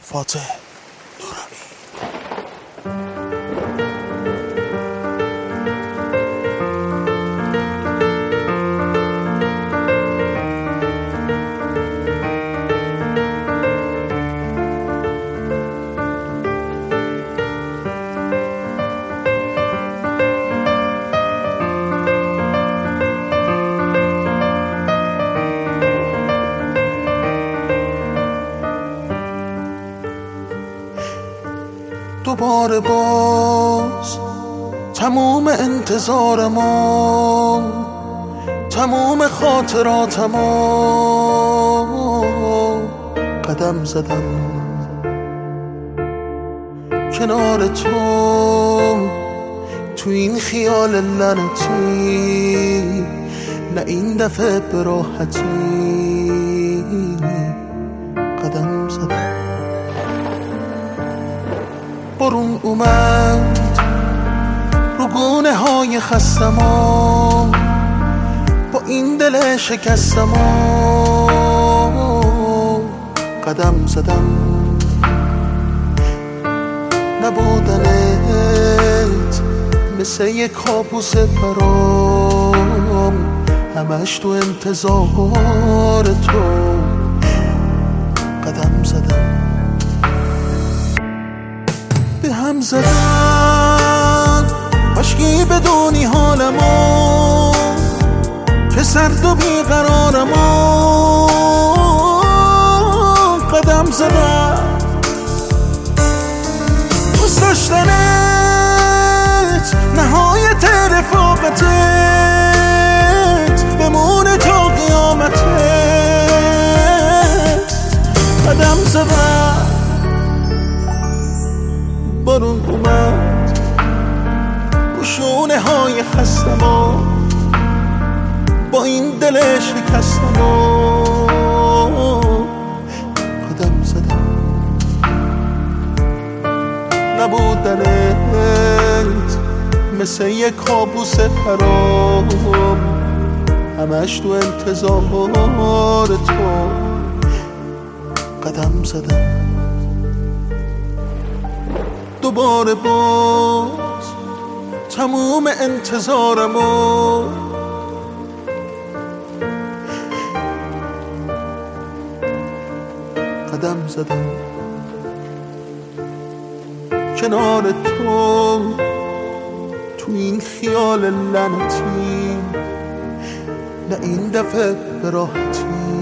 فاتح نورانی. دوباره باز تموم انتظارمو، تموم خاطراتمو قدم زدم کنار تو این خیال لعنتی، نه این دفعه به راحتی قدم زدم. بارون اومد رو گونه های خستمو، با این دل شکستمو قدم زدم. نبودنت مثل یک کابوس برام، همش تو انتظار تو قدم زدم. به هم زدن عشقی بدونی حالمو، که سرد و بیقرارمو قدم زدم. دوست داشتنت نهایت رفاقتت، بمونه تا قیامتت قدم زدم. بارون اومد رو شونه های خستمو، با این دل شکستمو قدم زدم. نبودنت مثل یک کابوس برام، همش تو انتظار تو قدم زدم. دوباره باز تموم انتظارمو، قدم زدم کنار تو این خیال لعنتی، نه این دفعه به راحتی